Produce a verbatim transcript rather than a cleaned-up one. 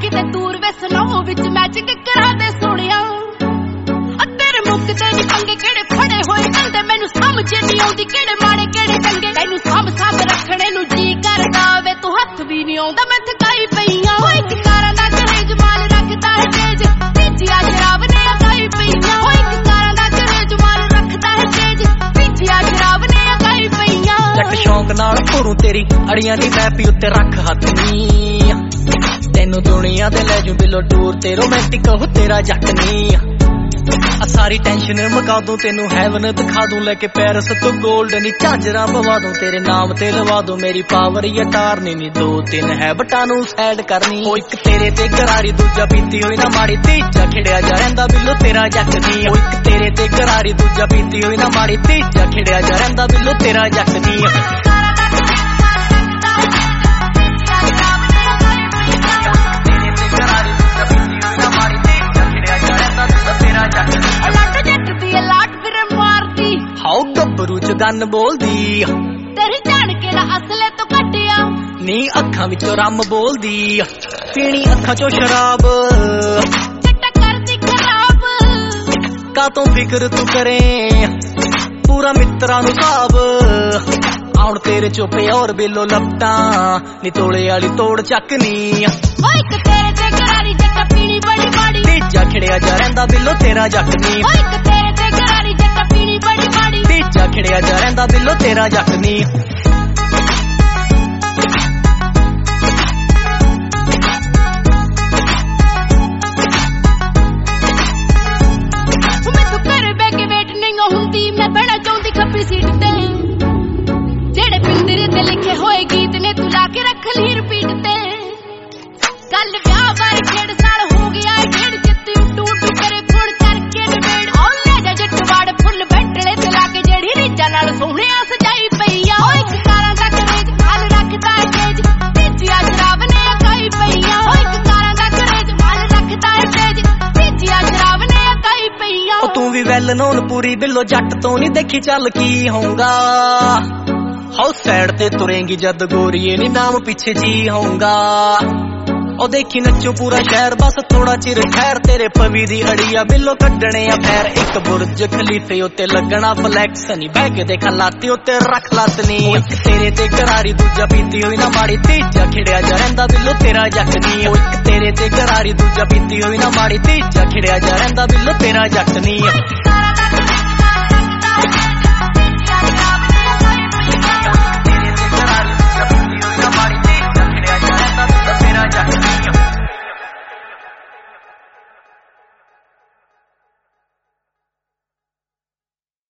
किते दूर वे स्नो विच मैचिंग करा दे सोनिया तेरे मुख ते नी पंगे केड़े फड़े होए कंदे मैनू समझ नहीं आउंदी केड़े माड़े केड़े चंगे तैनू साम साम रखने नू जी करदा वे तू हथ भी नहीं आउंदा मैं थकाई पईयां ओए इक कारां दा करेज माल रखदा है तेज पीछिया शराब ने अगाई पईयां ओए इक कारां दा करेज माल रखदा है तेज पीछिया शराब ने अगाई पईयां जट शौक नाल भोरू तेरी अड़ियां दी मैपी उत्ते रख हथ नी तेनू दुनिया ते ले जू बिलो दूर ते रोमांटिक हो तेरा जट नी सारी टेंशन मुका दूं तेनू हैवन दिखा दूं लेके पैरिस तो गोल्ड नी झांजरा पवा दूं तेरे नाम ते लवा दूं मेरी पावर ये टारनी नी दो तीन है बटा नू सैड करनी ओ इक तेरे ते गरारी दूजा पीती हुई ना माड़ी तीजा खिड़िया जा रहिंदा बिलो तेरा जट नी ओ इक तेरे ते गरारी दूजा पीती हुई ना माड़ी तीजा खिड़िया जा रहिंदा बिलो तेरा जट नी गब्बरू च गन बोलदी तेरी जान केड़ा असले तो कटिया नी अखां विचों रम बोलदी पीनी अखां चों शराब चिट्टा करदी खराब का तों फिक्र तू करे पूरा मित्रा नू साब आउण तेरे चोपे और बेलो लपटा नी तोले वाली तोड़ चकनी ओए इक तेरे ते गरारी जट्टा पीनी बड़ी बड़ी तीजा खिड़िया जा रहिंदा बिलो तेरा जट नी ओए इक तेरे ते गरारी जट्टा पीनी बड़ी बड़ी तीजा खिड़िया जा रहिंदा बिलो तेरा जट नी मैं तू घर बह के वेट नहीं हुंदी मैं बड़ा चाहुंदी खब्बी सीट ते जेड़े पिंदरे ते लिखे होए गीत ने तू ला के रख ली रिपीट ते कल ब्याह बार डेढ़ साल हो गया है डेढ़ जित्ती उड्डू उड्डू करे फोन करके नवेड़ ओ ले जा जटवाड़ फुल बैठड़े ते ला के जेड़ी रीजा नाल सोहणिया सजाई पईया ओ इक कारां दा करेज माल रखदा है तेज पीछिया शराब ने अगाई पईया ओ इक कारां दा करेज माल रखदा है तेज पीछिया शराब ने अगाई पईया ओ तू भी वैल नोन पूरी बिलो जट तो नहीं देखी चल की होऊंगा हाउ सैड ते तुरेंगी जद गोरीए नी नाम पीछे जी होऊंगा ओ देखी नच्चो पूरा शहर बस थोड़ा चिर ठहर तेरे पवी दी अड़िया बिलो कड्डने आ पैर एक बुर्ज खलीफे उत्ते लगना फ्लैक्स नी बह के देखा लाती उत्ते रख लातनी एक तेरे ते गरारी दूजा पीती हुई ना माड़ी तीजा खिड़िया जा रहिंदा बिलो तेरा जट नी ओ एक तेरे ते गरारी दूजा पीती हुई ना माड़ी तीजा खिड़िया जा रहिंदा बिलो तेरा जट नी